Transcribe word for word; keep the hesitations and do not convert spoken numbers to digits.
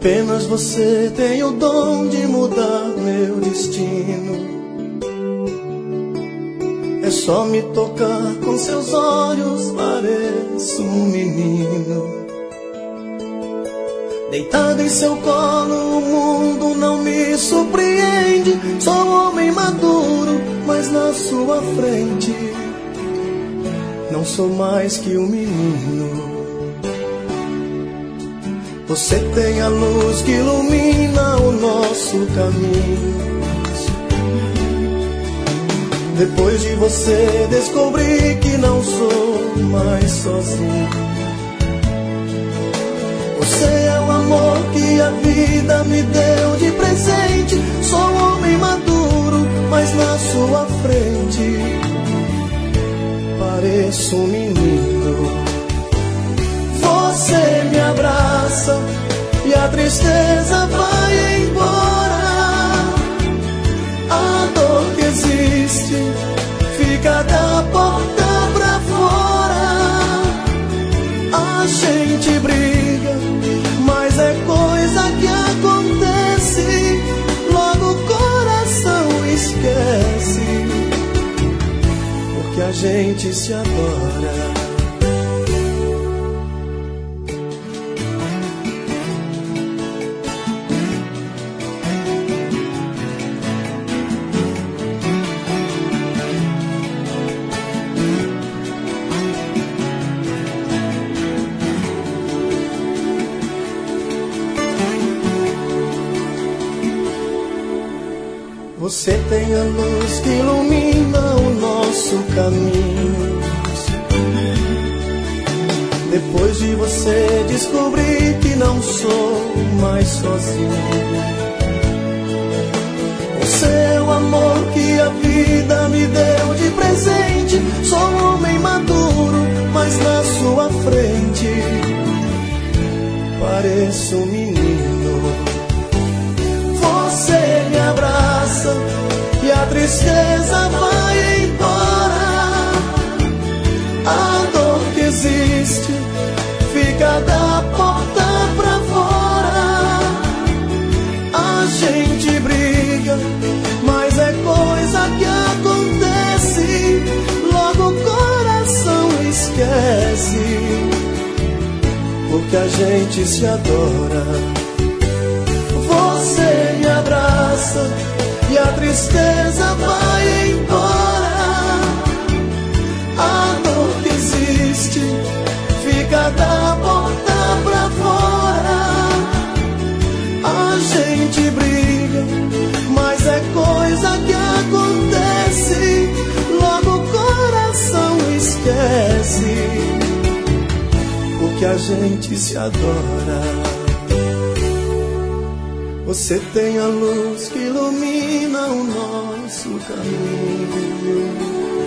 Apenas você tem o dom de mudar meu destino. É só me tocar com seus olhos, pareço um menino. Deitado em seu colo, o mundo não me surpreende. Sou um homem maduro, mas na sua frente não sou mais que um menino. Você tem a luz que ilumina o nosso caminho. Depois de você descobri que não sou mais sozinho. Você é o amor que a vida me deu de presente. Sou um homem maduro, mas na sua frente pareço um menino. Você me abraça e a tristeza vai embora. A dor que existe fica da porta pra fora. A gente briga, mas é coisa que acontece. Logo o coração esquece, porque a gente se adora. Você tem a luz que ilumina o nosso caminho. Depois de você descobri que não sou mais sozinho. Você é o amor que a vida me deu de presente. Sou um homem maduro, mas na sua frente pareço um menino. Você me abraça e a tristeza vai embora. A dor que existe fica da porta pra fora. A gente briga, mas é coisa que acontece. Logo o coração esquece, porque a gente se adora. Você me abraça e a tristeza vai embora. A dor que existe fica da porta pra fora. A gente briga, mas é coisa que acontece. Logo o coração esquece, porque a gente se adora. Você tem a luz que ilumina o nosso caminho.